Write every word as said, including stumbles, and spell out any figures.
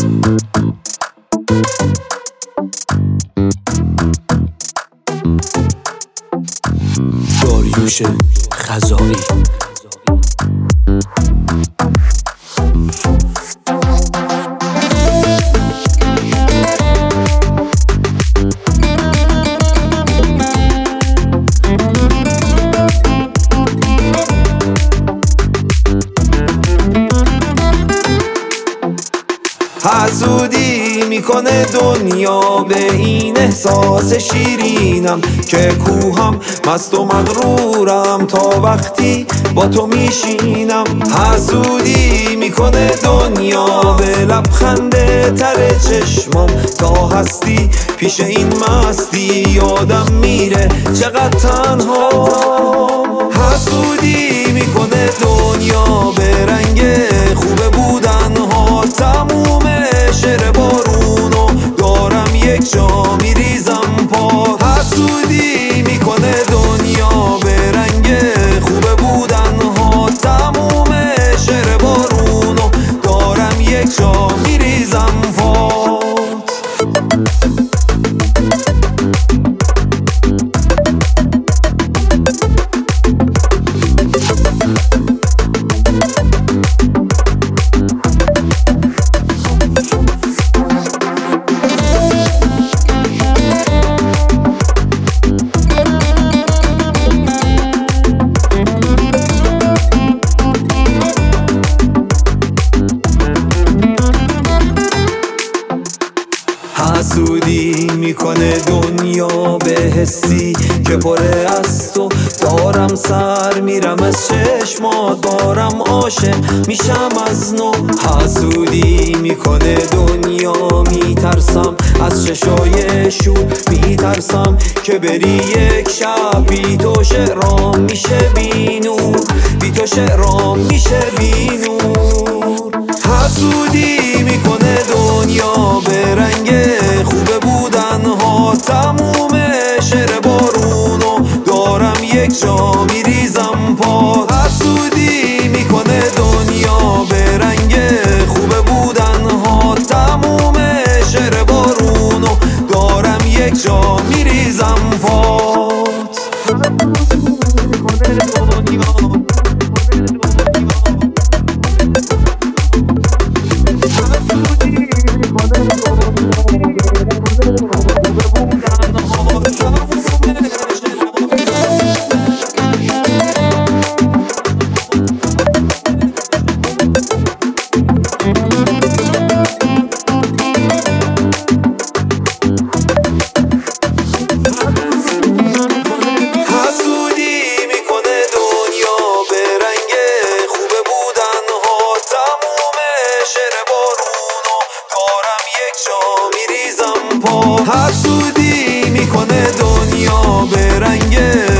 داریوش خزاعی. حسودی میکنه دنیا به این احساس شیرینم که کوهم مست و مغرورم تا وقتی با تو میشینم. حسودی میکنه دنیا به لبخند تر چشمام تا هستی پیش این مستی یادم میره چقدر تنها. حسودی میکنه دنیا به رنگ خوب بودن ها، تموم شعر بارونو دارم یک جا میریزم پا. حسودی میکنه دنیا به رنگ خوب بودن ها، تموم شعر بارونو دارم یک جا میریزم پا. حسودی میکنه دنیا به حسی که پره از تو دارم سر میرم از چشمات، دارم عاشق میشم از نو. حسودی میکنه دنیا میترسم از چشای شور، میترسم که بری یک شب بی تو شعرام میشه بی نور، بی تو شعرام میشه بی نور. حسودی میکنه دنیا به رنگ خوب بودن ها، تموم شعر بارونو دارم یک جا میریزم پا. حسودی میکنه دنیا به رنگ خوب بودن ها، تموم شعر بارونو دارم یک جا میریزم پات. حسودی میکنه دنیا به رنگ